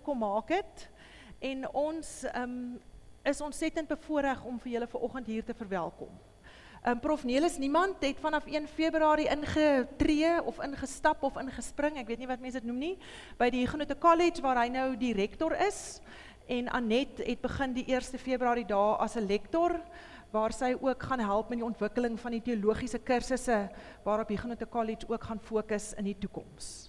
kom maak het. En ons is ontsettend bevoorreg om vir julle vanoggend hier te verwelkom. Prof Nelis Niemand het vanaf 1 Februarie ingetree of ingestap of ingespring, ek weet nie wat mense dit noem nie, by die Huguenot College waar hy nou die rektor is. En Annette het begin die 1 Februarie daar as 'n lektor, waar sy ook gaan help met die ontwikkeling van die teologiese kursusse, waarop Huguenot College ook gaan fokus in die toekoms.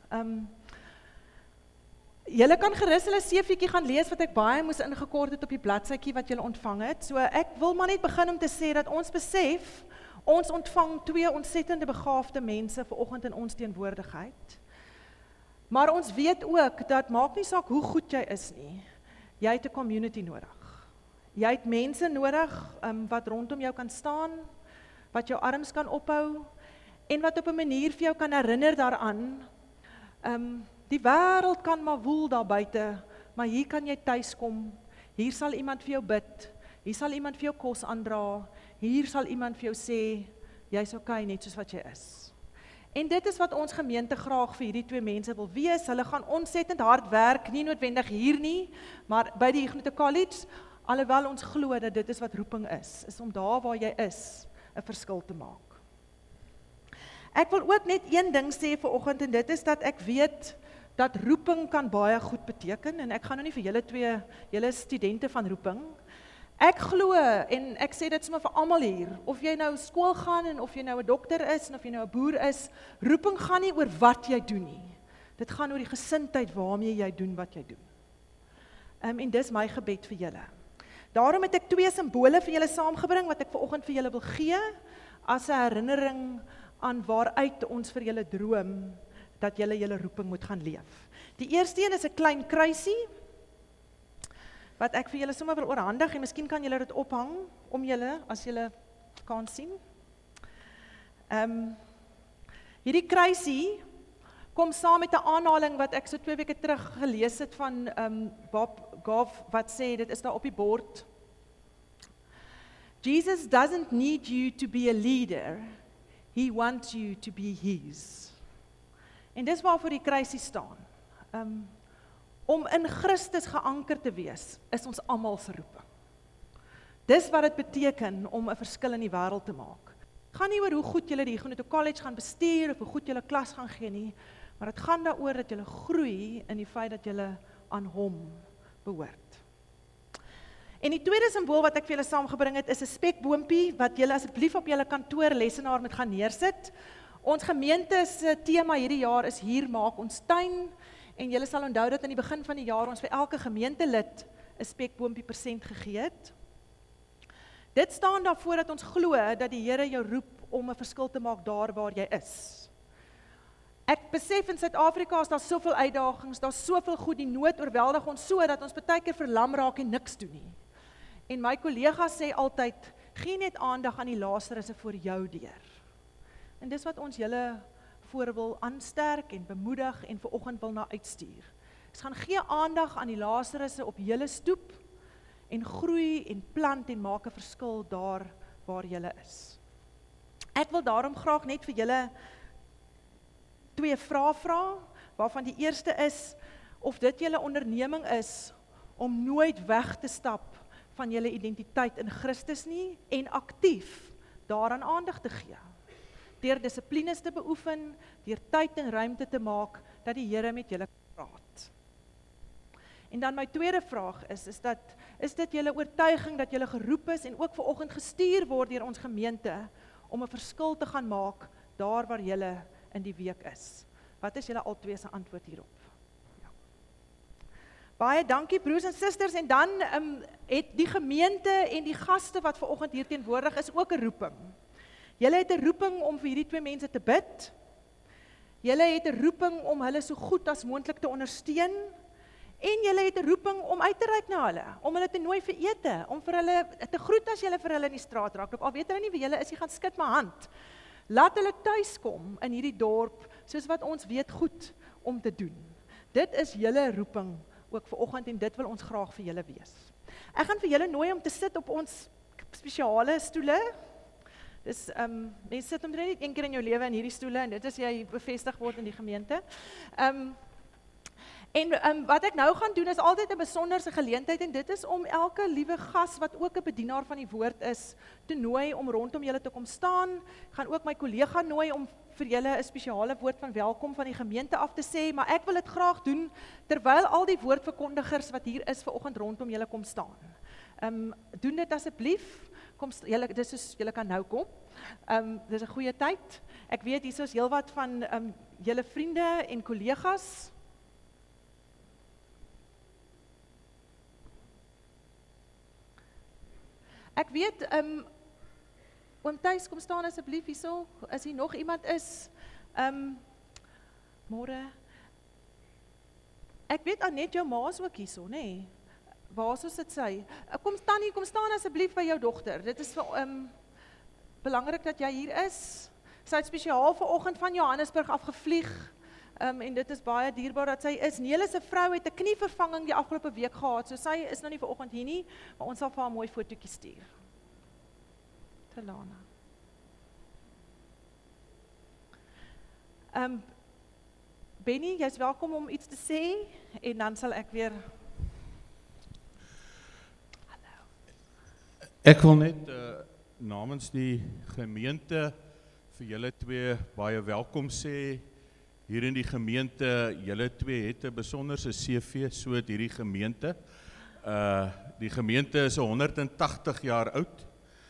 Julle kan gerus hulle CV'tjie gaan lees wat ek baie moes ingekort het op die bladsytjie wat julle ontvang het. So ek wil maar net begin om te sê dat ons besef, ons ontvang 2 ontsettende begaafde mense vanoggend in ons teenwoordigheid. Maar ons weet ook dat maak nie saak hoe goed jy is nie, jy het 'n community nodig. Jy het mense nodig wat rondom jou kan staan, wat jou arms kan ophou en wat op 'n manier vir jou kan herinner daaraan. Die wêreld kan maar woel daar buite, maar hier kan jy tuis kom. Hier sal iemand vir jou bid. Hier sal iemand vir jou kos aandra. Hier sal iemand vir jou sê, jy's okay net soos wat jy is. En dit is wat ons gemeente graag vir hierdie 2 mense wil wees. Hulle gaan ontsettend hard werk, nie noodwendig hier nie, maar by die Huguenot College, alhoewel ons glo dat dit is wat roeping is om daar waar jy is, 'n verskil te maak. Ek wil ook net een ding sê vanoggend en dit is dat ek weet dat roeping kan baie goed beteken, en ek gaan nou nie vir julle 2, julle is studente van roeping. Ek glo, en ek sê dit sommer vir almal hier, of jy nou skool gaan, en of jy nou 'n dokter is, en of jy nou 'n boer is, roeping gaan nie oor wat jy doen nie. Dit gaan oor die gesindheid waarmee jy doen wat jy doen. En dis my gebed vir julle. Daarom het ek 2 simbole vir julle saamgebring, wat ek vanoggend vir julle wil gee, as 'n herinnering aan waaruit ons vir julle droom, dat julle roeping moet gaan leef. Die eerste een is 'n klein kruisie, wat ek vir julle sommer wil oorhandig, en miskien kan julle dit ophang, om julle, as julle kan sien. Hierdie kruisie, kom saam met 'n aanhaling, wat ek so 2 weke terug gelees het, van Bob Goff, wat sê, dit is daar op die bord. Jesus doesn't need you to be a leader, he wants you to be his. En dis waarvoor die kruisie staan. Om in Christus geanker te wees, is ons almal se roeping. Dis wat dit beteken om 'n verskil in die wêreld te maak. Het gaan nie oor hoe goed julle die Huguenot College gaan bestuur, of hoe goed julle klas gaan gee nie, maar dit gaan daaroor dat julle groei in die feit dat julle aan hom behoort. En die tweede simbool wat ek vir julle saamgebring het, is 'n spekboompie, wat julle asseblief op julle kantoorlesenaar moet gaan neersit. Ons gemeente se tema hierdie jaar is hier maak ons tuin, en julle sal onthou dat aan die begin van die jaar ons vir elke gemeentelid 'n spekboompie persent gegee het. Dit staan daarvoor dat ons glo dat die Here jou roep om 'n verskil te maak daar waar jy is. Ek besef in Suid-Afrika is daar soveel uitdagings, daar's soveel goed, die nood oorweldig ons so, dat ons baie keer verlam raak en niks doen nie. En my kollegas sê altyd, gee net aandag aan die Lasarusse voor jou deur. En dis wat ons julle voor wil aansterk en bemoedig en vanoggend wil na uitstuur. Ons gaan gee aandag aan die Lasarusse op julle stoep en groei en plant en maak 'n verskil daar waar julle is. Ek wil daarom graag net vir julle 2 vrae vra, waarvan die eerste is of dit julle onderneming is om nooit weg te stap van julle identiteit in Christus nie en aktief daaraan aandag te gee. Deur dissiplines te beoefen, deur tyd en ruimte te maak, dat die Here met julle praat. En dan my tweede vraag is dit julle oortuiging dat julle geroep is en ook vanoggend gestuur word deur ons gemeente om 'n verskil te gaan maak daar waar julle in die week is? Wat is julle albei se antwoord hierop? Ja. Baie dankie broers en susters, en dan het die gemeente en die gaste wat vanoggend hier teenwoordig is ook 'n roeping. Julle het 'n roeping om vir hierdie 2 mense te bid. Julle het 'n roeping om hulle so goed as moontlik te ondersteun. En julle het 'n roeping om uit te reik na hulle, om hulle te nooi vir ete, om vir hulle te groet as julle vir hulle in die straat raak. Al weet hulle nie wie julle is, jy gaan skud my hand. Laat hulle tuis kom in hierdie dorp, soos wat ons weet goed om te doen. Dit is julle roeping ook vanoggend, en dit wil ons graag vir julle wees. Ek gaan vir julle nooi om te sit op ons spesiale stoele. Dus mense sit omtrent net 1 keer in jou lewe in hierdie stoele, en dit is jy bevestig word in die gemeente. En wat ek nou gaan doen is altyd 'n besonderse geleentheid en dit is om elke liewe gas wat ook 'n bedienaar van die woord is, te nooi om rondom julle te kom staan. Ek gaan ook my kollega nooi om vir julle 'n spesiale woord van welkom van die gemeente af te sê, maar ek wil dit graag doen terwyl al die woordverkondigers wat hier is vanoggend rondom julle kom staan. Doen dit asseblief. Julle, dis soos julle kan nou kom. Dis 'n goeie tyd. Ek weet hier is heelwat van julle vriende en kollegas. Ek weet, oom Thys, kom staan asseblief hierso, as hier nog iemand is, môre. Ek weet Anet, jou ma is ook hierso, nê? Waar sou sit sy? Kom Tannie, kom staan asseblief by jou dogter. Dit is belangrik dat jy hier is. Sy het spesiaal vanoggend van Johannesburg afgevlieg. En dit is baie dierbaar dat sy is. Nele se vrou het 'n knievervanging die afgelope week gehad, so sy is nou nie vanoggend hier nie, maar ons sal vir haar 'n mooi fotootjie stuur. Telana. Benny, jy's welkom om iets te sê en dan sal ek weer. Hallo. Ek wil net namens die gemeente vir julle twee baie welkom sê. Hier in die gemeente, julle twee het 'n besonderse CV, so het hierdie gemeente. Die gemeente is 180 jaar oud.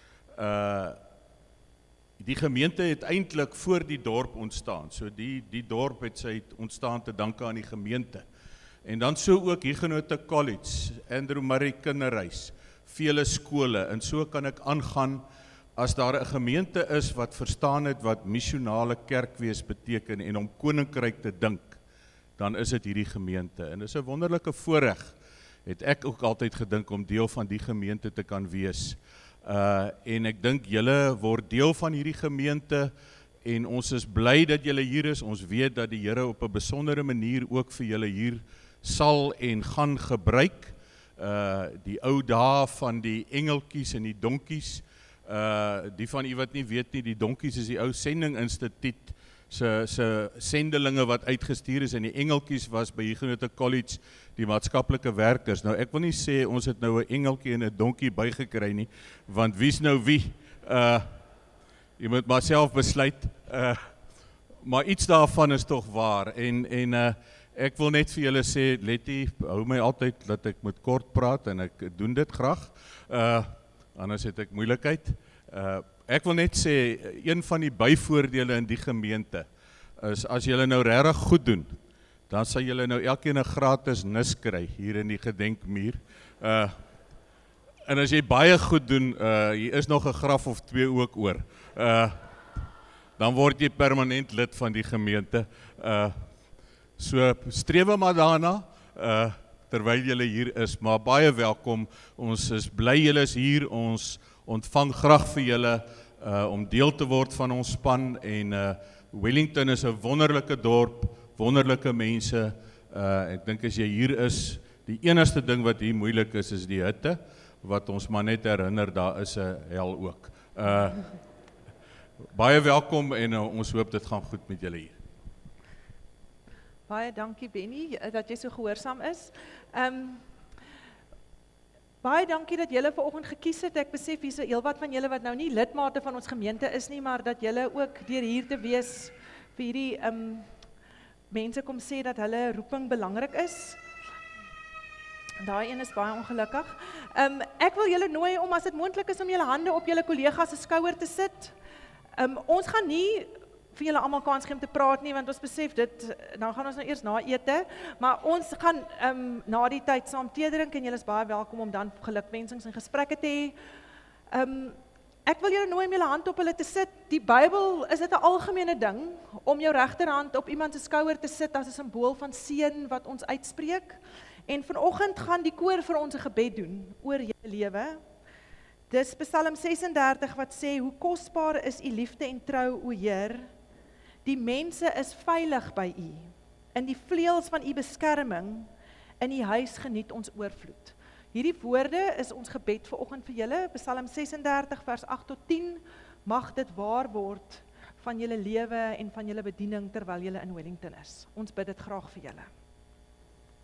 Die gemeente het eintlik voor die dorp ontstaan. So die dorp het sy ontstaan te danke aan die gemeente. En dan so ook Huguenot College, Andrew Murray Kinderhuis, vele skole, en so kan ek aangaan. As daar 'n gemeente is wat verstaan het wat missionale kerkwees beteken en om koninkryk te dink, dan is dit hierdie gemeente. En dis 'n wonderlike voorreg, het ek ook altyd gedink om deel van die gemeente te kan wees. En ek dink julle word deel van hierdie gemeente en ons is bly dat julle hier is. Ons weet dat die Here op 'n besondere manier ook vir julle hier sal en gaan gebruik. Die ou dae van die engeltjies en die donkies. Die van u wat nie weet nie, die donkies is die ou sendinginstituut se sendelinge wat uitgestuur is, en die engeltjies was by Huguenot College die maatskaplike werkers. Nou ek wil nie sê ons het nou 'n engeltjie en 'n donkie bygekry nie, want wie's nou wie? Jy moet maar self besluit. Maar iets daarvan is tog waar en ek wil net vir julle sê, Letty, hou my altyd dat ek moet kort praat en ek doen dit graag. Anders het ek moeilikheid. Ek wil net sê, een van die byvoordele in die gemeente is, as julle nou regtig goed doen, dan sal julle nou elkeen 'n gratis nis kry hier in die gedenkmuur. En as jy baie goed doen, hier is nog 'n graf of 2 ook oor. Dan word jy permanent lid van die gemeente. So strewe maar daarna, terwyl julle hier is, maar baie welkom. Ons is bly julle is hier. Ons ontvang graag vir julle om deel te word van ons span en Wellington is 'n wonderlike dorp, wonderlike mense. Ek dink as jy hier is, die enigste ding wat hier moeilik is die hitte, wat ons maar net herinner, daar is 'n hel ook. Baie welkom en ons hoop dit gaan goed met julle hier. Baie dankie Benny, dat jy so gehoorsaam is. Baie dankie dat julle vanoggend gekies het. Ek besef hier is heelwat van julle wat nou nie lidmate van ons gemeente is nie, maar dat julle ook deur hier te wees vir hierdie mense kom sê dat hulle roeping belangrik is. Daai een is baie ongelukkig. Ek wil julle nooi om, as dit moontlik is, om julle hande op julle kollegas se skouer te sit. Ons gaan nie vir julle almal kans gee om te praat nie, want ons besef dit, dan gaan ons nou eers na ete, maar ons gaan na die tyd saam tee drink en julle is baie welkom om dan gelukwensings en gesprekke te hê. Ek wil julle nooi om julle hand op hulle te sit. Die Bybel, is dit 'n algemene ding om jou regterhand op iemand se skouer te sit as 'n simbool van seën wat ons uitspreek. En vanoggend gaan die koor vir ons 'n gebed doen oor julle lewe. Dis Psalm 36 wat sê, hoe kosbaar is u liefde en trou, o Heer. Die mense is veilig by u. In die vleuels van u beskerming, in u huis geniet ons oorvloed. Hierdie woorde is ons gebed vanoggend vir julle. Psalm 36 vers 8 tot 10. Mag dit waar word van julle lewe en van julle bediening terwyl julle in Wellington is. Ons bid dit graag vir julle.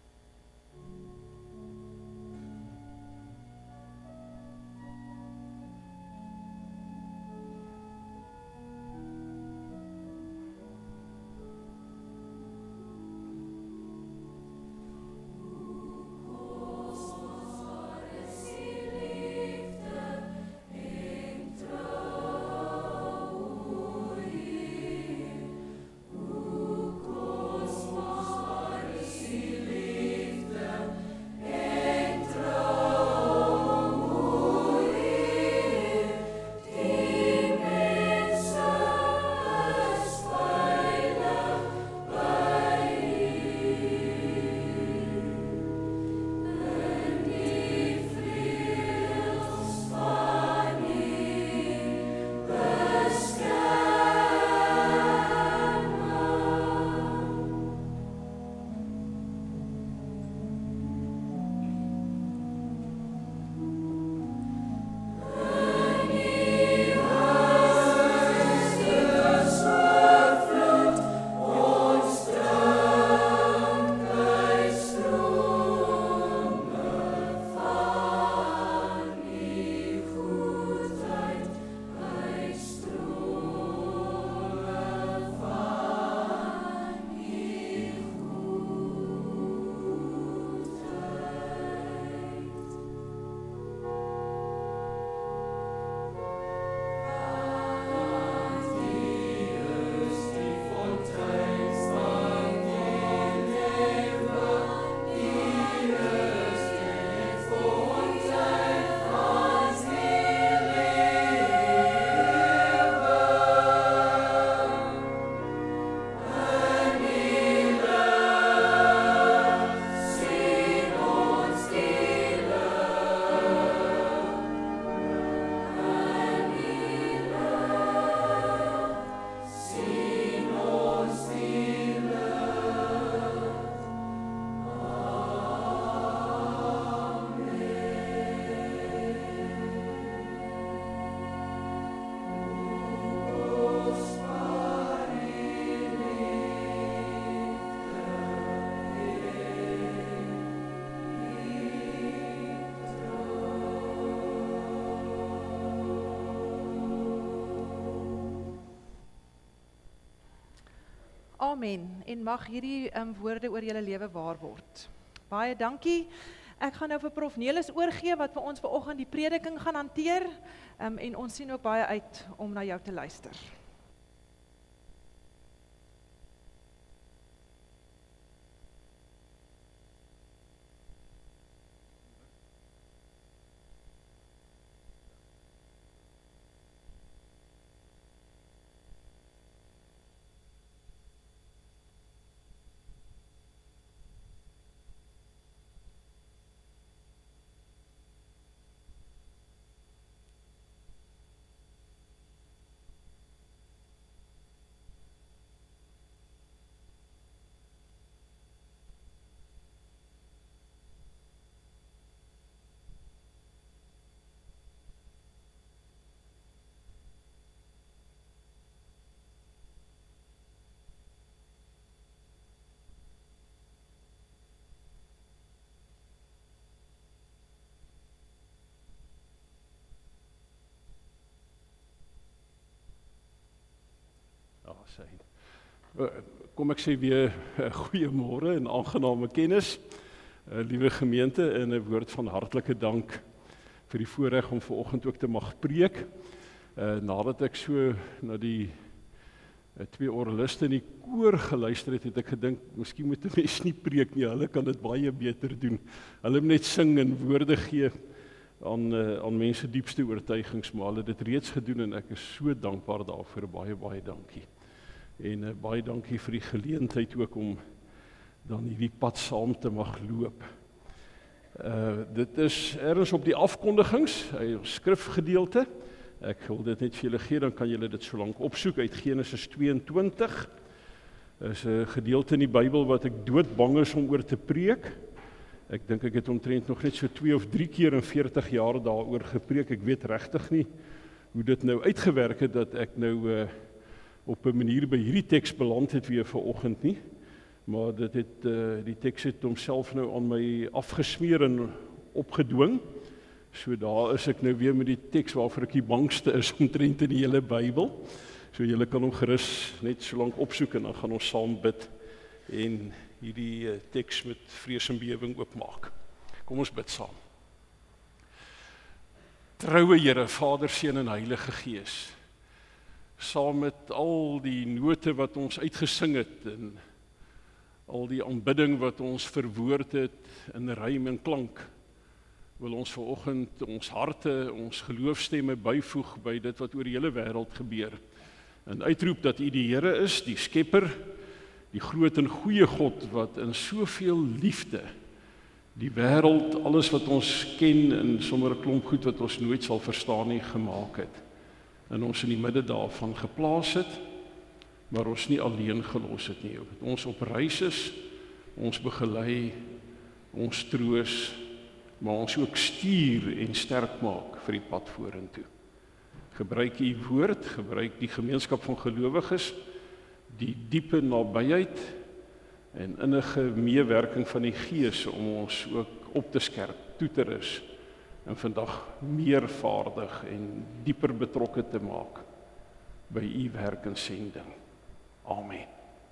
Amen. En mag hierdie woorde oor julle lewe waar word. Baie dankie. Ek gaan nou vir Prof Nelis oorgee wat vir ons vanoggend die prediking gaan hanteer. En ons sien ook baie uit om na jou te luister. Kom ek sê weer goeiemôre en aangename kennis, liewe gemeente, en 'n woord van hartlike dank vir die voorreg om vanoggend ook te mag preek. Nadat ek so na die twee orgeliste in die koor geluister het, het ek gedink, miskien moet 'n mens nie preek nie, hulle kan dit baie beter doen. Hulle moet net sing en woorde gee aan mense diepste oortuigings, maar hulle het dit reeds gedoen en ek is so dankbaar daarvoor, baie dankie. En baie dankie vir die geleentheid ook om dan hierdie pad saam te mag loop. Dit is ergens op die afkondigings, skrifgedeelte. Ek wil dit net vir julle gee, dan kan julle dit so lank opsoek uit Genesis 22. Is 'n gedeelte in die Bybel wat ek doodbang is om oor te preek. Ek dink ek het omtrent nog net so 2 of 3 keer in 40 jaar daaroor gepreek. Ek weet regtig nie hoe dit nou uitgewerk het dat ek nou op 'n manier by hierdie teks beland het weer vanoggend nie, maar dit het die teks het homself nou aan my afgesmeer en opgedwing. So daar is ek nou weer met die teks waarvoor ek die bangste is omtrent in die hele Bybel. So julle kan hom gerus net so lank opsoek en dan gaan ons saam bid en hierdie teks met vrees en bewering oopmaak. Kom ons bid saam. Troue Here, Vader, Seun en Heilige Gees, saam met al die note wat ons uitgesing het en al die aanbidding wat ons verwoord het in rym en klank, wil ons vanoggend ons harte, ons geloofstemme byvoeg by dit wat oor die hele wêreld gebeur. En uitroep dat U die Here is, die Skepper, die groot en goeie God wat in soveel liefde die wêreld, alles wat ons ken en sommer 'n klomp goed wat ons nooit sal verstaan nie, gemaak het. En ons in die midde daarvan geplaas het, maar ons nie alleen gelos het nie. Ons op reis is, ons begelei, ons troos, maar ons ook stuur en sterk maak vir die pad vorentoe. Gebruik U woord, gebruik die gemeenskap van gelowiges, die diepe nabyheid en innige meewerking van die Gees om ons ook op te skerp, toe te rus en vandag meer vaardig en dieper betrokke te maak by U werk en sending. Amen.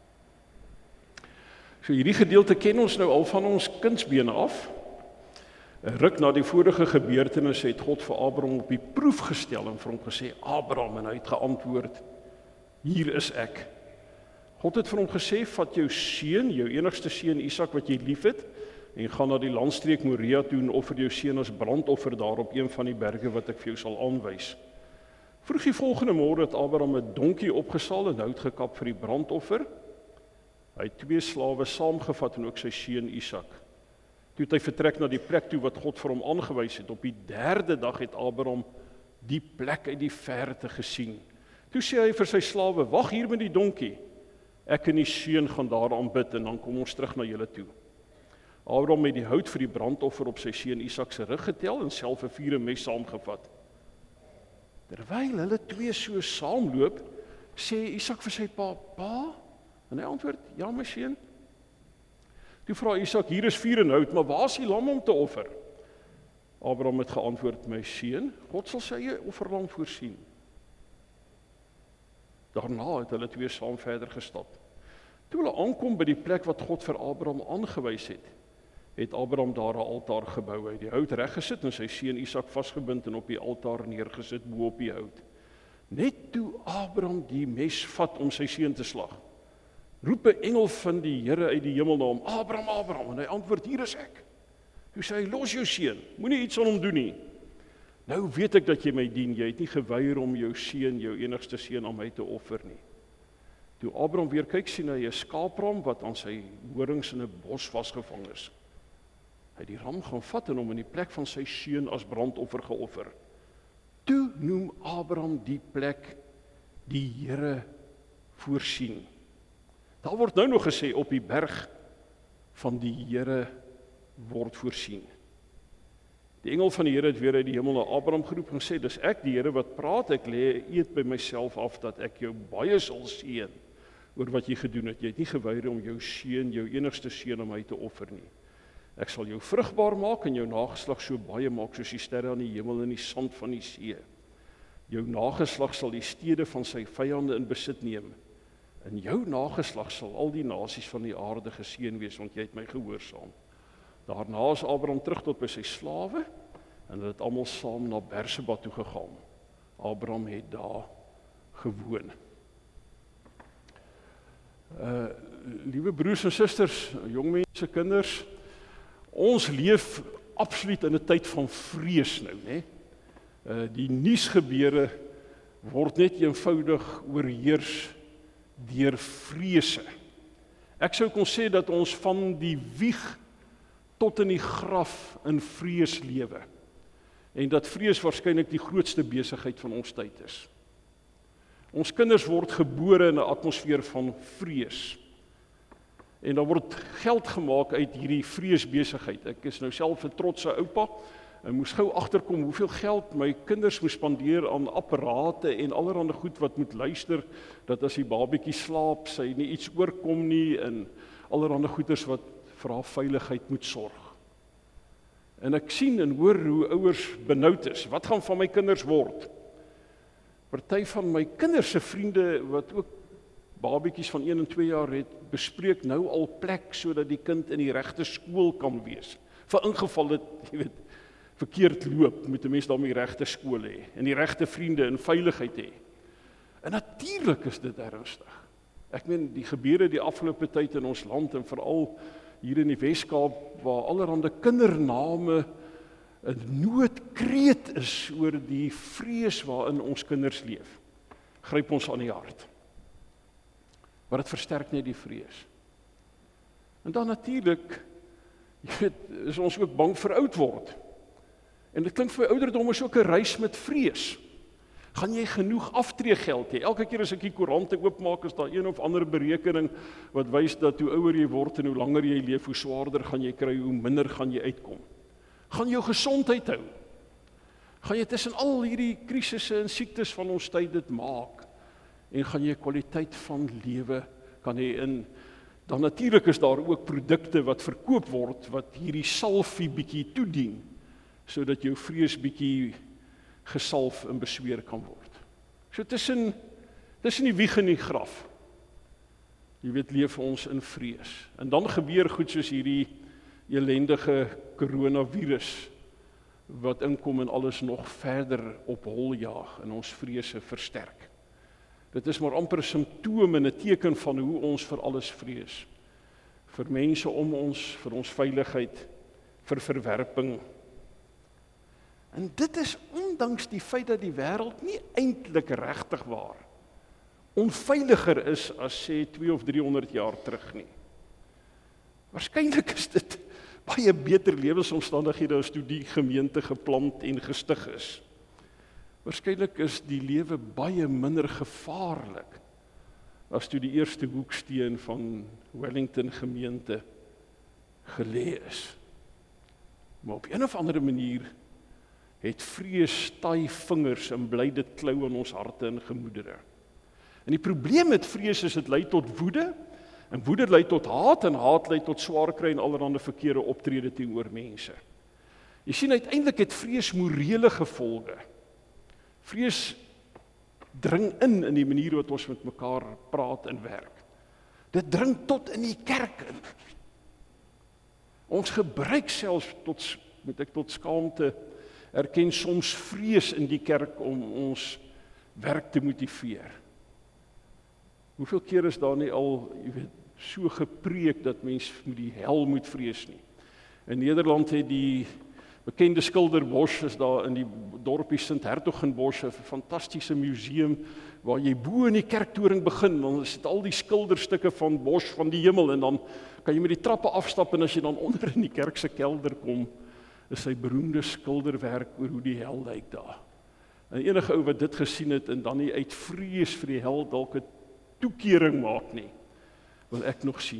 So hierdie gedeelte ken ons nou al van ons kindsbene af. 'n Ruk na die vorige gebeurtenisse het God vir Abraham op die proef gestel en vir hom gesê, Abraham, en hy het geantwoord, hier is ek. God het vir hom gesê, vat jou seun, jou enigste seun Isak wat jy liefhet, en gaan na die landstreek Moria toe en offer jou seun as brandoffer daar op een van die berge wat ek vir jou sal aanwys. Vroeg die volgende môre het Abraham 'n donkie opgesaal en hout gekap vir die brandoffer. Hy het 2 slawe saamgevat en ook sy seun Isak. Toe het hy vertrek na die plek toe wat God vir hom aangewys het. Op die 3de dag het Abraham die plek uit die verte gesien. Toe sê hy vir sy slawe, wag hier met die donkie. Ek en die seun gaan daar aanbid en dan kom ons terug na julle toe. Abraham het die hout vir die brandoffer op sy seun Isak se rug getel en self 'n vuurmes saamgevat. Terwyl hulle 2 so saamloop, sê Isak vir sy pa, pa? En hy antwoord, ja my seun. Toe vra Isak, hier is vuur en hout, maar waar is die lam om te offer? Abraham het geantwoord, my seun, God sal sy eie offerlam voorsien. Daarna het hulle 2 saam verder gestap. Toe hulle aankom by die plek wat God vir Abraham aangewys het Abraham daar 'n altaar gebou. Hy het die hout reggesit en sy seun Isak vasgebind en op die altaar neergesit bo op die hout. Net toe Abraham die mes vat om sy seun te slag, roep 'n engel van die Here uit die hemel na hom, Abraham, Abraham, en hy antwoord, hier is ek. Toe sê hy, los jou seun, moenie iets aan hom doen nie. Nou weet ek dat jy my dien, jy het nie geweier om jou seun, jou enigste seun aan my te offer nie. Toe Abraham weer kyk, sien hy 'n skaapram wat aan sy horings in 'n bos vasgevang is. Hy het die ram gaan vat en hom in die plek van sy seun as brandoffer geoffer. Toe noem Abraham die plek die Here voorsien. Daar word nou nog gesê op die berg van die Here word voorsien. Die engel van die Here het weer uit die hemel na Abraham geroep en gesê, dis ek die Here wat praat, ek lê eed by myself af dat ek jou baie sal seën oor wat jy gedoen het. Jy het nie geweier om jou seun, jou enigste seun aan my te offer nie. Ek sal jou vrugbaar maak en jou nageslag so baie maak soos die sterre aan die hemel en die sand van die see. Jou nageslag sal die stede van sy vyande in besit neem. In jou nageslag sal al die nasies van die aarde geseën wees, want jy het my gehoorsaam. Daarna is Abraham terug tot by sy slawe en hulle het almal saam na Berseba toe gegaan. Abraham het daar gewoon. Liewe broers en susters, jong mense, kinders, ons leef absoluut in 'n tyd van vrees nou, né? Die nuusgebeure word net eenvoudig oorheers deur vrese. Ek sou kon sê dat ons van die wieg tot in die graf in vrees lewe. En dat vrees waarskynlik die grootste besigheid van ons tyd is. Ons kinders word gebore in 'n atmosfeer van vrees. En daar word geld gemaak uit hierdie vreesbesigheid. Ek is nou self 'n trotse oupa en moes gou agterkom hoeveel geld my kinders moes spandeer aan apparate en allerlei goed wat moet luister, dat as die babatjie slaap, sy nie iets oorkom nie en allerlei goeders wat vir haar veiligheid moet sorg. En ek sien en hoor hoe ouers benoud is. Wat gaan van my kinders word? Party van my kinders se vriende wat ook babatjies van 1 en 2 jaar het, bespreek nou al plek sodat die kind in die regte skool kan wees. Vir ingeval dit, jy weet, verkeerd loop, moet 'n mens dan die regte skool hê en die regte vriende en veiligheid hê. En natuurlik is dit ernstig. Ek meen die gebeure die afgelope tyd in ons land en veral hier in die Weskaap waar allerhande kindername 'n noodkreet is oor die vrees waarin ons kinders leef. Gryp ons aan die hart. Maar dit versterk net die vrees. En dan natuurlik, jy weet, is ons ook bang vir oud word. En dit klink vir my ouderdom is ook 'n reis met vrees. Gaan jy genoeg aftreegeld hê? Elke keer as ek die koerante oopmaak, is daar een of ander berekening wat wys dat hoe ouer jy word en hoe langer jy leef, hoe swaarder gaan jy kry, hoe minder gaan jy uitkom. Gaan jou gesondheid hou? Gaan jy tussen al hierdie krisisse en siektes van ons tyd dit maak? En gaan jy kwaliteit van lewe kan hê in? Dan natuurlik is daar ook produkte wat verkoop word wat hierdie salfie bietjie toedien, sodat jou vrees bietjie gesalf en besweer kan word. So tussen die wieg en die graf, jy weet, leef ons in vrees. En dan gebeur goed soos hierdie elendige coronavirus, wat inkom en alles nog verder op hol jaag en ons vrese versterk. Dit is maar amper 'n simptoom en 'n teken van hoe ons vir alles vrees. Vir mense om ons, vir ons veiligheid, vir verwerping. En dit is ondanks die feit dat die wêreld nie eintlik regtig waar onveiliger is as sê 200 of 300 jaar terug nie. Waarskynlik is dit baie beter lewensomstandighede as toe die gemeente geplant en gestig is. Waarskynlik is die lewe baie minder gevaarlik as toe die eerste hoeksteen van Wellington gemeente gelê is. Maar op 'n of ander manier het vrees taai vingers en bly dit klou in ons harte en gemoedere. En die probleem met vrees is dit lei tot woede, en woede lei tot haat, en haat lei tot swaar kry en allerlei verkeerde optrede teenoor mense. Jy sien, uiteindelik het vrees morele gevolge. Vrees dring in die manier wat ons met mekaar praat en werk. Dit dring tot in die kerk in. Ons gebruik selfs tot skaamte erken soms vrees in die kerk om ons werk te motiveer. Hoeveel keer is daar nie al, so gepreek dat mens met die hel moet vrees nie. In Nederland het die bekende skilder Bosch is daar in die dorpie Sint Hertogenbosch, 'n fantastiese museum waar jy bo in die kerktoring begin, dan is dit al die skilderstukke van Bosch van die hemel en dan kan jy met die trappe afstap en as jy dan onder in die kerk se kelder kom, is sy beroemde skilderwerk oor hoe die hel lyk daar. En enige ou wat dit gesien het en dan nie uit vrees vir die hel dalk 'n toekering maak nie, wil ek nog sien.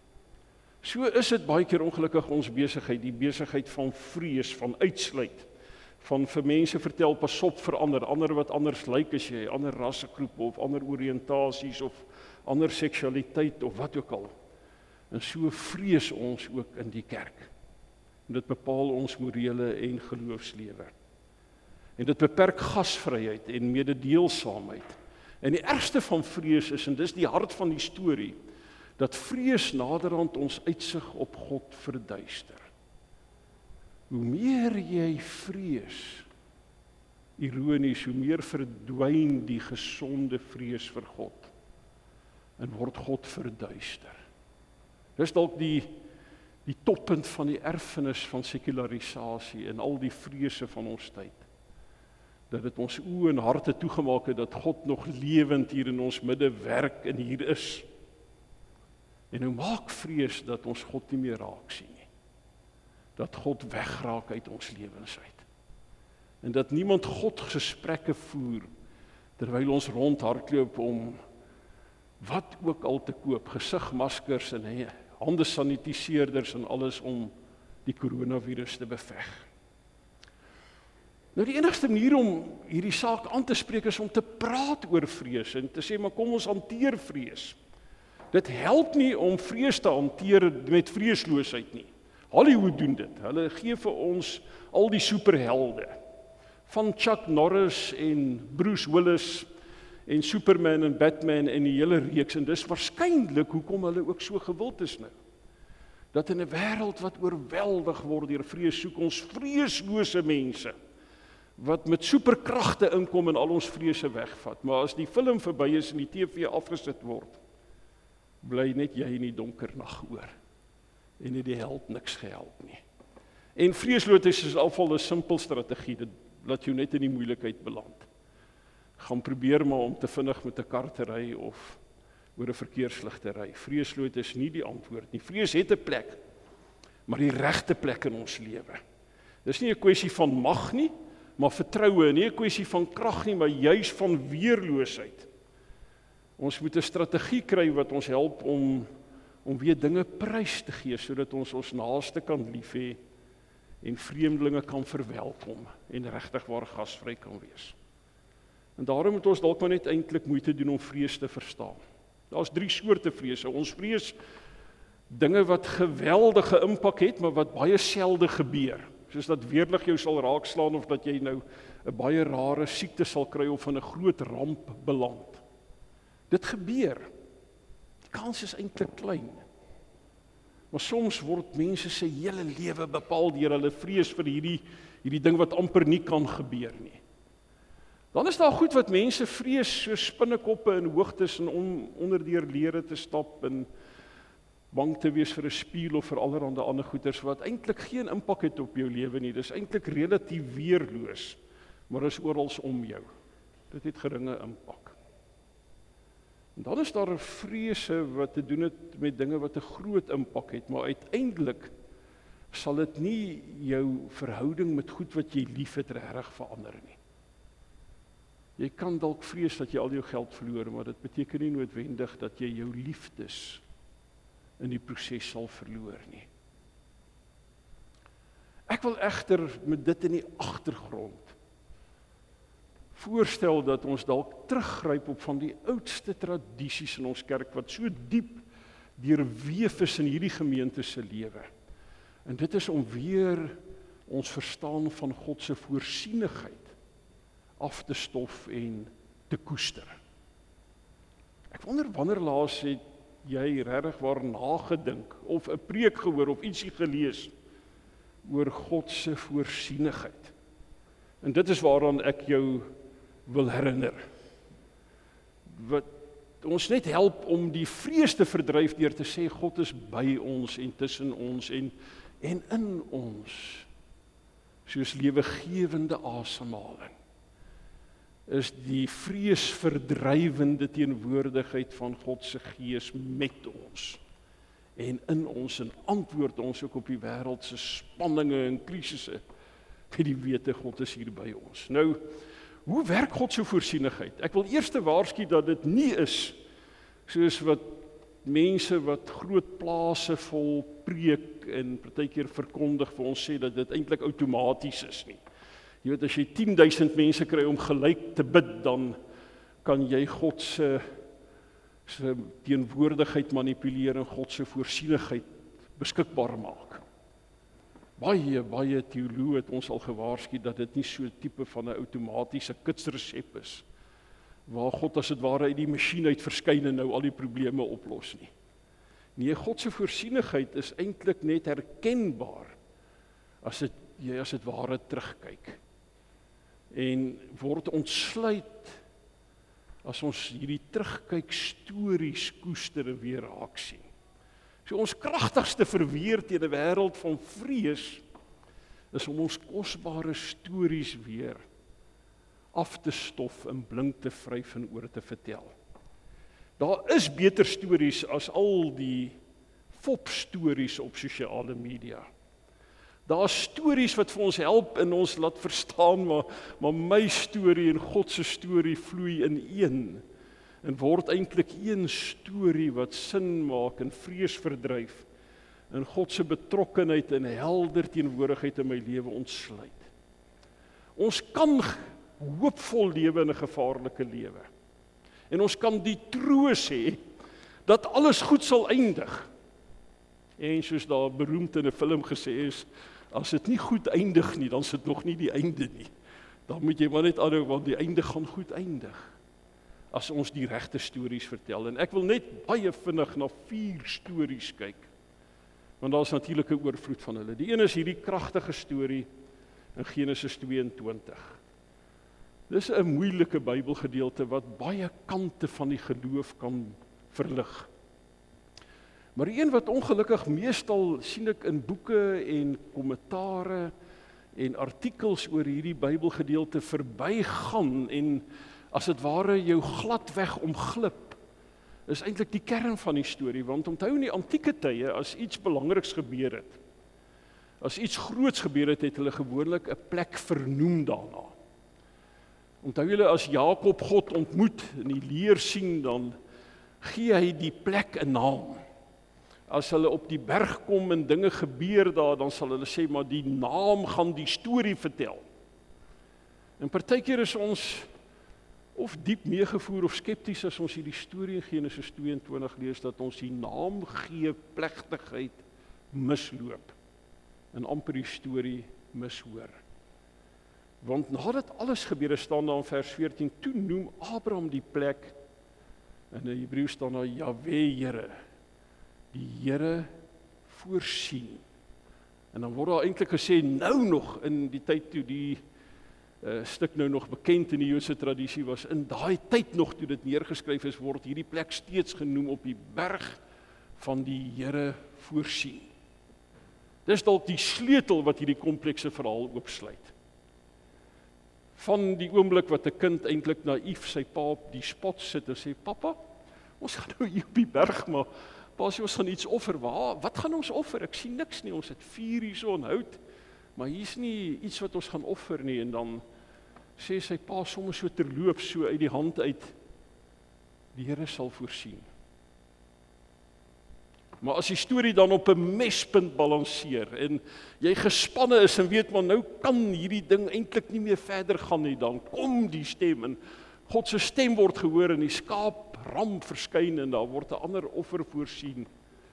So is dit baie keer ongelukkig ons besigheid, die besigheid van vrees, van uitsluit, van vir mense vertel, pas op vir ander wat anders lyk as jy, ander rassegroepe of ander oriëntasies of ander seksualiteit of wat ook al. En so vrees ons ook in die kerk. En dit bepaal ons morele en geloofslewe. En dit beperk gasvryheid en mededeelsaamheid. En die ergste van vrees is, en dis die hart van die storie, dat vrees naderhand ons uitsig op God verduister. Hoe meer jy vrees, ironies, hoe meer verdwyn die gesonde vrees vir God en word God verduister. Dis dalk die toppunt van die erfenis van sekularisasie en al die vrese van ons tyd. Dat dit ons oë en harte toegemaak het dat God nog lewend hier in ons midde werk en hier is. En nou maak vrees dat ons God nie meer raak sien nie. Dat God wegraak uit ons lewens uit. En dat niemand God gesprekke voer terwyl ons rondhardloop om wat ook al te koop, gesigmaskers en handesanitiseerders en alles om die coronavirus te beveg. Nou die enigste manier om hierdie saak aan te spreek is om te praat oor vrees en te sê, maar kom ons hanteer vrees. Dit help nie om vrees te hanteer met vreesloosheid nie. Hollywood doen dit. Hulle gee vir ons al die superhelde. Van Chuck Norris en Bruce Willis en Superman en Batman en die hele reeks. En dis waarskynlik hoekom hulle ook so gewild is nou. Dat in 'n wêreld wat oorweldig word deur vrees, soek ons vreeslose mense wat met superkragte inkom en al ons vrese wegvat. Maar as die film verby is en die TV afgesit word, bly net jy in die donker nag oor. En het die held niks gehelp nie. En vreesloosheid is alval 'n simpel strategie, dit laat jou net in die moeilikheid beland. Gaan probeer maar om te vinnig met 'n kar te ry of oor 'n verkeerslig te ry. Vreesloosheid is nie die antwoord nie. Vrees het 'n plek, maar die regte plek in ons lewe. Dis nie 'n kwessie van mag nie, maar vertroue, nie 'n kwessie van krag nie, maar juis van weerloosheid. Ons moet 'n strategie kry wat ons help om weer dinge prys te gee, sodat ons ons naaste kan lief hê en vreemdelinge kan verwelkom en regtig waar gasvry kan wees. En daarom moet ons dalk maar net eintlik moeite doen om vrees te verstaan. Daar's 3 soorte vrese. Ons vrees dinge wat geweldige impak het, maar wat baie selde gebeur. Soos dat weerlig jou sal raakslaan of dat jy nou 'n baie rare siekte sal kry of in 'n groot ramp beland. Dit gebeur. Die kans is eintlik klein. Maar soms word mense se hele lewe bepaal deur hulle vrees vir hierdie ding wat amper nie kan gebeur nie. Dan is daar goed wat mense vrees, so spinnekoppe in hoogtes en om onder deur leere te stap en bang te wees vir 'n spieël of vir allerhande ander goeters wat eintlik geen impak het op jou lewe nie. Dis eintlik relatief weerloos, maar is oral om jou. Dit het geringe impak. En dan is daar vrese wat te doen het met dinge wat 'n groot impak het, maar uiteindelik sal dit nie jou verhouding met goed wat jy liefhet regtig verander nie. Jy kan dalk vrees dat jy al jou geld verloor, maar dit beteken nie noodwendig dat jy jou liefdes in die proses sal verloor nie. Ek wil egter met dit in die agtergrond voorstel dat ons dalk teruggryp op van die oudste tradisies in ons kerk wat so diep deurweef is in hierdie gemeente se lewe. En dit is om weer ons verstaan van God se voorsienigheid af te stof en te koester. Ek wonder wanneer laas het jy regtig waar nagedink, of 'n preek gehoor, of ietsie gelees, oor God se voorsienigheid? En dit is waaraan ek jou wil herinner. Wat ons net help om die vrees te verdryf deur te sê, God is by ons en tussen ons en in ons, soos lewegewende asemhaling, is die vreesverdrywende teenwoordigheid van God se Gees met ons en in ons en antwoord ons ook op die wêreld se spanninge en krisisse met die wete God is hier by ons. Nou, hoe werk God se voorsienigheid? Ek wil eers waarsku dat dit nie is soos wat mense wat groot plase vol preek en partykeer verkondig vir ons sê dat dit eintlik outomaties is nie. Jy weet, as jy 10,000 mense kry om gelyk te bid, dan kan jy God se teenwoordigheid manipuleer en God se voorsienigheid beskikbaar maak. Baie teoloë het ons al gewaarsku dat dit nie so 'n tipe van 'n outomatiese kitsresep is, waar God as dit ware uit die masjien uit verskyn en nou al die probleme oplos nie. Nee, God se voorsienigheid is eintlik net herkenbaar as jy as dit ware terugkyk. En word ontsluit as ons hierdie terugkyk stories koester en weer raak sien. So ons kragtigste verweer teen 'n wêreld van vrees is om ons kosbare stories weer af te stof en blink te vryf en oor te vertel. Daar is beter stories as al die fopstories op sosiale media. Daar is stories wat vir ons help en ons laat verstaan, maar my storie en God se storie vloei in een en word eintlik een storie wat sin maak en vrees verdryf en God se betrokkenheid en helder teenwoordigheid in my lewe ontsluit. Ons kan hoopvol lewe in 'n gevaarlike lewe. En ons kan die troos hê dat alles goed sal eindig. En soos daar beroemd in 'n film gesê is, as dit nie goed eindig nie, dan is dit nog nie die einde nie. Dan moet jy maar net aanhou, want die einde gaan goed eindig. As ons die regte stories vertel. En ek wil net baie vinnig na 4 stories kyk. Want daar is natuurlik 'n oorvloed van hulle. Die een is hierdie kragtige storie in Genesis 22. Dis 'n moeilike Bybelgedeelte wat baie kante van die geloof kan verlig. Maar die een wat ongelukkig meestal sien ek in boeke en kommentare en artikels oor hierdie Bybelgedeelte verbygaan en as dit ware jou gladweg omglip, is eintlik die kern van die storie, want onthou in die antieke tye, as iets belangriks gebeur het, as iets groots gebeur het, het hulle gewoonlik 'n plek vernoem daarna. Onthou julle, as Jakob God ontmoet en die leer sien, dan gee hy die plek 'n naam. As hulle op die berg kom en dinge gebeur daar, dan sal hulle sê, maar die naam gaan die storie vertel. En partykeer is ons of diep meegevoer of skepties as ons hierdie storie in Genesis 22 lees, dat ons die naamgee plegtigheid misloop en amper die storie mishoor. Want nadat alles gebeur, staan daar in vers 14, toe noem Abraham die plek, in die Hebreëus staan daar Jahwe Here, die Here voorsien. En dan word daar eintlik gesê, nou nog in die tyd toe die stuk nou nog bekend in die Joodse tradisie was, in daai tyd nog toe dit neergeskryf is, word hierdie plek steeds genoem op die berg van die Here voorsien. Dis dalk die sleutel wat hierdie komplekse verhaal oopsluit. Van die oomblik wat 'n kind eintlik naïef sy pa op die spot sit en sê, "Pappa, ons gaan nou hier op die berg, maar pa sê ons gaan iets offer." Wat gaan ons offer? Ek sien niks nie, ons het vuur hierso en hout, maar hier's nie iets wat ons gaan offer nie. En dan sê sy pa sommer so terloops so uit die hand uit, die Here sal voorsien. Maar as die storie dan op 'n mespunt balanseer en jy gespanne is en weet maar nou kan hierdie ding eintlik nie meer verder gaan nie, dan kom die stem en God se stem word gehoor en die skaapram verskyn en daar word 'n ander offer voorsien.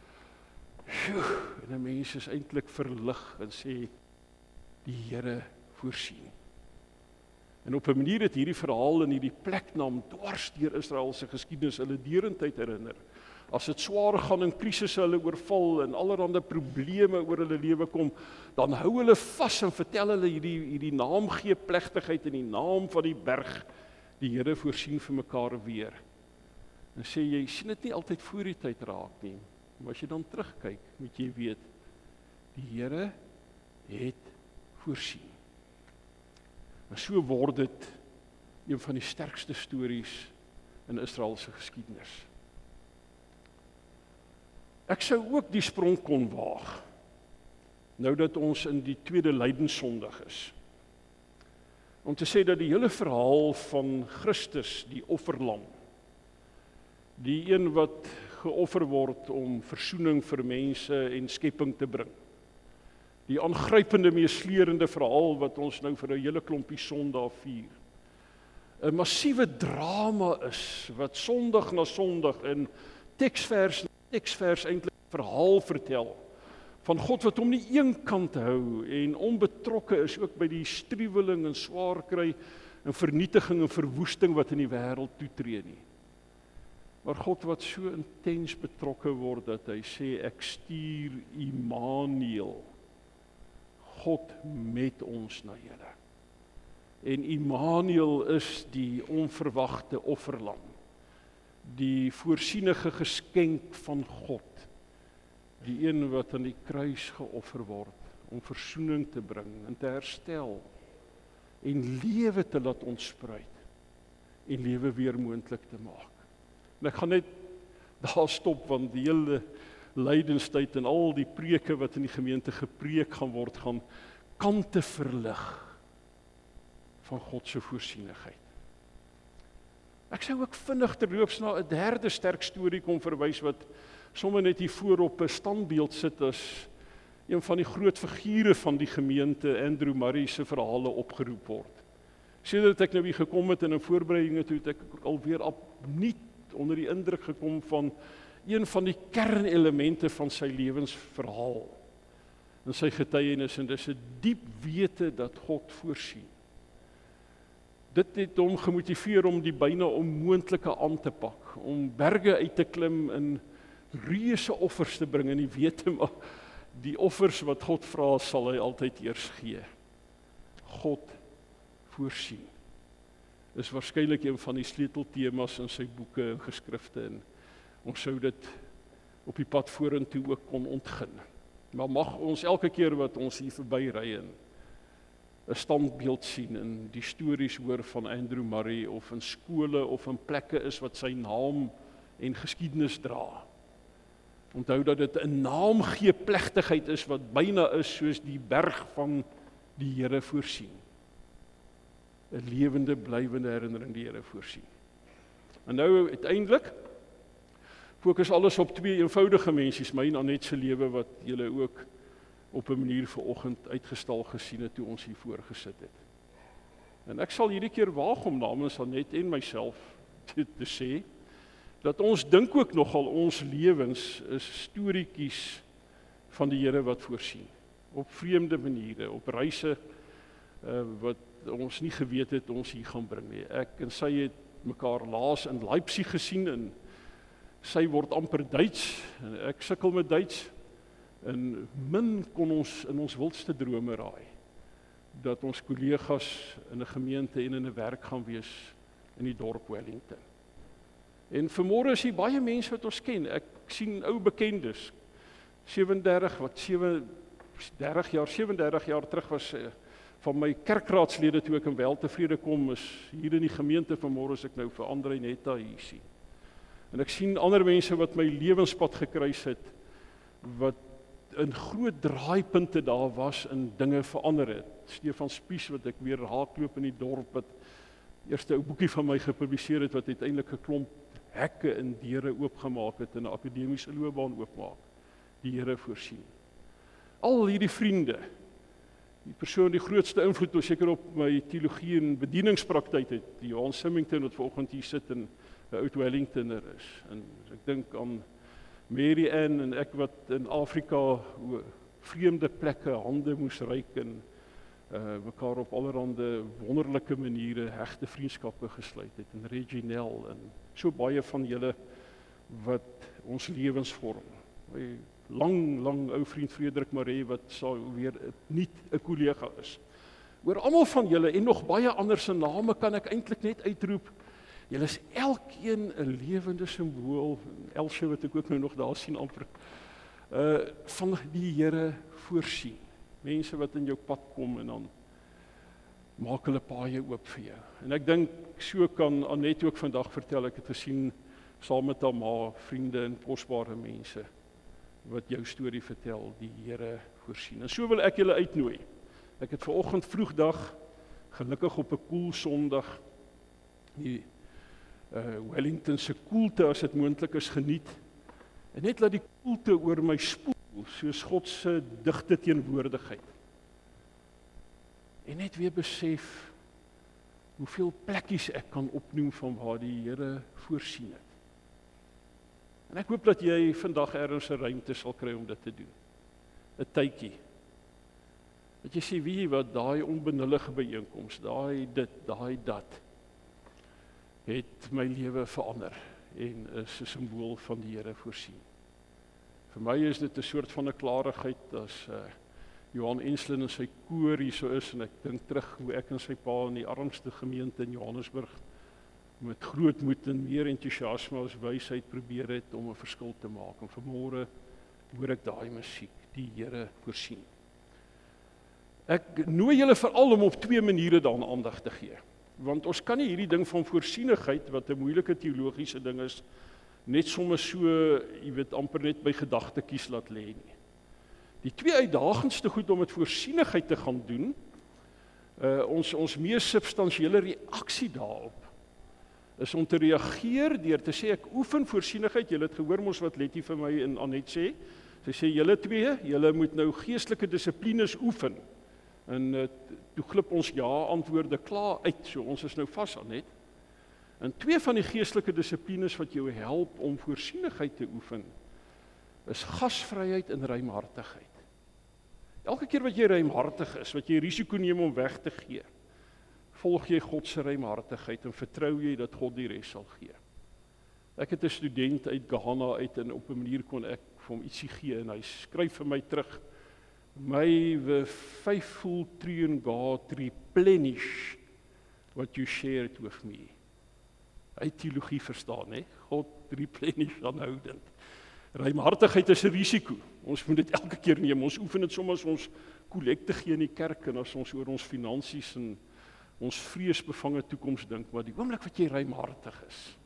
En 'n mens is eintlik verlig en sê die Here voorsien. En op 'n manier het hierdie verhaal en hierdie pleknaam dwars deur Israel se geskiedenis hulle deurentyd herinner As dit swaar gaan en krisisse hulle oorval en allerlei probleme oor hulle lewe kom, dan hou hulle vas en vertel hulle hierdie naamgee plegtigheid in die naam van die berg. Die Here voorsien vir mekaar weer. En sê jy sien dit nie altyd voor die tyd raak nie, maar as jy dan terugkyk, moet jy weet, die Here het voorsien. En so word dit een van die sterkste stories in Israel se geskiedenis. Ek sou ook die sprong kon waag, nou dat ons in die tweede lydenssondag is, om te sê dat die hele verhaal van Christus, die offerlam, die een wat geoffer word om versoening vir mense en skepping te bring, die aangrypende, meesleurende verhaal wat ons nou vir 'n hele klompie Sondae vier, 'n massiewe drama is, wat Sondag na Sondag in teksvers na teksvers eintlik verhaal vertel, van God wat hom nie een kant hou en onbetrokke is ook by die struweling en swaar kry en vernietiging en verwoesting wat in die wêreld toetree nie. Maar God wat so intens betrokke word dat hy sê, ek stuur Immanuel, God met ons na julle. En Immanuel is die onverwagte offerlam, die voorsienige geskenk van God, die een wat aan die kruis geoffer word, om versoening te bring en te herstel, en lewe te laat ontspruit, en lewe weer moontlik te maak. En ek gaan net daar stop, want die hele lydenstyd en al die preke wat in die gemeente gepreek gaan word, gaan kante verlig van God se voorsienigheid. Ek sou ook vinnig terloops na 'n derde sterk storie kom verwys wat sommer net hier voor op 'n standbeeld sit as een van die groot figure van die gemeente, Andrew Murray se verhale opgeroep word. Sedert ek nou hier gekom het en in voorbereidinge toe het ek alweer opnuut onder die indruk gekom van een van die kernelemente van sy lewensverhaal en sy getuienis, en dis 'n diep wete dat God voorsien. Dit het hom gemotiveer om die byna onmoontlike aan te pak, om berge uit te klim en reuse offers te bring, en die wete maar die offers wat God vra sal hy altyd eers gee. God voorsien is waarskynlik een van die sleuteltemas in sy boeke en geskrifte, en ons sou dit op die pad vorentoe ook kon ontgin. Maar mag ons elke keer wat ons hier verby ry en 'n standbeeld sien en die stories hoor van Andrew Murray, of in skole of in plekke is wat sy naam en geskiedenis dra, onthou dat dit 'n naamgee plegtigheid is wat byna is soos die berg van die Here voorsien. 'n lewende, blywende herinnering die Here voorsien. En nou uiteindelik fokus alles op twee eenvoudige mensies, my en Anet se lewe wat julle ook op 'n manier vanoggend uitgestal gesien het toe ons hier voorgesit het. En ek sal hierdie keer waag om namens Anet en myself te sê dat ons dink ook nogal ons lewens is storieetjies van die Here wat voorsien, op vreemde maniere, op reise wat ons nie geweet het ons hier gaan bring nie. Ek en sy het mekaar laas in Leipzig gesien, en sy word amper Duits en ek sukkel met Duits, en min kon ons in ons wildste drome raai dat ons kollegas in 'n gemeente en in 'n werk gaan wees in die dorp Wellington. En vanmôre is hier baie mense wat ons ken. Ek sien ou bekendes. 37 jaar terug was van my kerkraadslede toe ek in Weltevrede kom, is hier in die gemeente vanmôre as ek nou vir Andre Netta hier sien. En ek sien ander mense wat my lewenspad gekruis het, wat in groot draaipunte daar was en dinge verander het. Stefan Spies wat ek weer raakloop in die dorp, wat eerste ou boekie van my gepubliseer het, wat uiteindelik 'n klomp hekke en deure oopgemaak het en 'n akademiese loopbaan oopmaak. Die Here voorsien. Al hierdie vriende, die persoon die grootste invloed was seker op my teologie en bedieningspraktyk het, die Johan Symington wat vanoggend hier sit en 'n oud Wellingtoner is. En ek dink aan Mary Ann en ek wat in Afrika vreemde plekke hande moes reik en mekaar op allerhande wonderlike maniere hegte vriendskappe gesluit het, en Reginel en so baie van julle wat ons lewensvorm. My lang ou vriend Frederik Maree, wat sal weer nie 'n kollega is. Oor almal van julle en nog baie ander se name kan ek eintlik net uitroep, julle is elkeen 'n lewende simbool, Elsje wat ek ook nou nog daar sien amper, van die Here voorsien. Mense wat in jou pad kom en dan maak hulle paaie oop vir jou. En ek dink, so kan Annette ook vandag vertel, ek het gesien, saam met haar ma, vriende en kosbare mense, wat jou storie vertel, die Here voorsien. En so wil ek julle uitnooi. Ek het vanoggend vroegdag, gelukkig op 'n koel Sondag, die Wellington se koelte, as dit moontlik is, geniet. En net laat die koelte oor my spoel, soos God se digte teenwoordigheid. En net weer besef, hoeveel plekkies ek kan opnoem van waar die Here voorsien het. En ek hoop dat jy vandag ergens 'n ruimte sal kry om dit te doen. 'n tydjie. Dat jy sê, wie wat daai onbenullige byeenkoms, daai dit, daai dat, het my lewe verander en is 'n simbool van die Here voorsien. Vir my is dit 'n soort van 'n klarigheid as Johan Enslin en sy koor hier so is, en ek dink terug hoe ek en sy pa in die armste gemeente in Johannesburg met groot moed en meer entoesiasme as wysheid probeer het om 'n verskil te maak. En vanmôre hoor ek daai musiek, die Here voorsien. Ek nooi julle veral om op 2 maniere daaraan aandag te gee. Want ons kan nie hierdie ding van voorsienigheid, wat 'n moeilike teologiese ding is, net sommer so, jy weet, amper net by gedagtetjies laat lê nie. Die 2 uitdagendste goed om met voorsienigheid te gaan doen, ons mees substansiële reaksie daarop, is om te reageer deur te sê, ek oefen voorsienigheid. Julle het gehoor mos wat Letty vir my en Annette sê. Sy sê, julle 2, julle moet nou geestelike dissiplines oefen. En toe glip ons ja-antwoorde klaar uit, so ons is nou vas, Annette. En 2 van die geestelike dissiplines wat jou help om voorsienigheid te oefen, is gasvryheid en ruimhartigheid. Elke keer wat jy ruimhartig is, wat jy risiko neem om weg te gee, volg jy God se ruimhartigheid en vertrou jy dat God die res sal gee. Ek het 'n student uit Ghana uit en op 'n manier kon ek vir hom ietsie gee en hy skryf vir my terug, "May the faithful triune God replenish what you shared with me." Hy teologie verstaan, hè? God replenish aanhoudend. Ruimhartigheid is 'n risiko. Ons moet dit elke keer neem. Ons oefen dit soms as ons kollekte gee in die kerk en as ons oor ons finansies en ons vreesbevange toekoms dink, maar die oomblik wat jy ruimhartig is,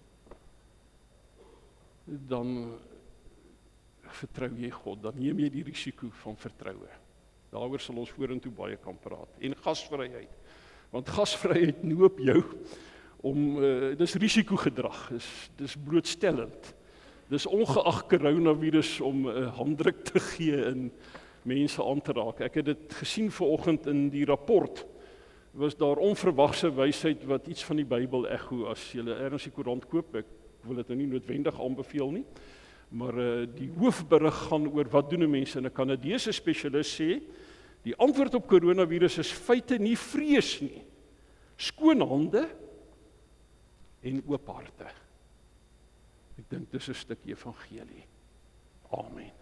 dan vertrou jy God, dan neem jy die risiko van vertroue. Daaroor sal ons vorentoe baie kan praat. En gasvryheid, want gasvryheid noop jou om, dis risikogedrag, dis blootstellend. Dis ongeag coronavirus om 'n handdruk te gee en mense aan te raak. Ek het dit gesien vanoggend in die rapport, was daar onverwagse wysheid wat iets van die Bybel ekho. As jy ergens die koerant koop, ek wil dit nou nie noodwendig aanbeveel nie, maar die hoofberig gaan oor wat doen mense. En 'n Kanadese spesialis sê, die antwoord op coronavirus is feite, nie vrees nie. Skoon hande en oop harte. Ek dink dis 'n stuk evangelie. Amen.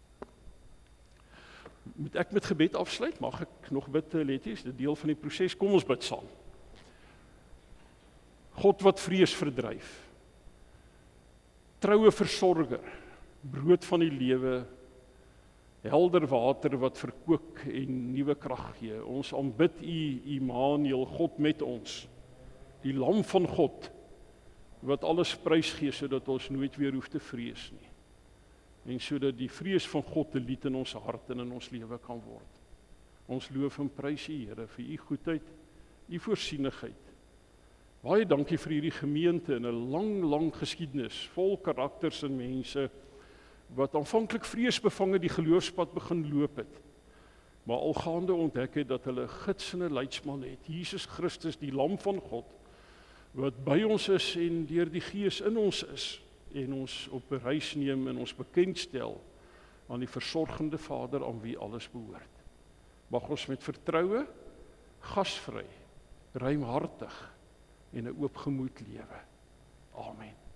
Moet ek met gebed afsluit? Mag ek nog bid, Letty? Is dit deel van die proses? Kom ons bid saam. God wat vrees verdryf, troue versorger, brood van die lewe, helder water wat verkook en nuwe krag gee. Ons aanbid U, Immanuel, God met ons, die Lam van God, wat alles prysgee sodat ons nooit weer hoef te vrees nie. En sodat die vrees van God 'n lied in ons hart en in ons lewe kan word. Ons loof en prys U, Here, vir U goedheid, U voorsienigheid. Baie dankie vir hierdie gemeente en 'n lang geskiedenis, vol karakters en mense, wat aanvanklik vreesbevange die geloofspad begin loop het, maar al gaande ontdek het dat hulle 'n gidsende leidsman het, Jesus Christus, die Lam van God, wat by ons is en deur die Gees in ons is, en ons op 'n reis neem en ons bekendstel aan die versorgende Vader aan wie alles behoort. Mag ons met vertroue, gasvry, ruimhartig en 'n oop gemoed lewe. Amen.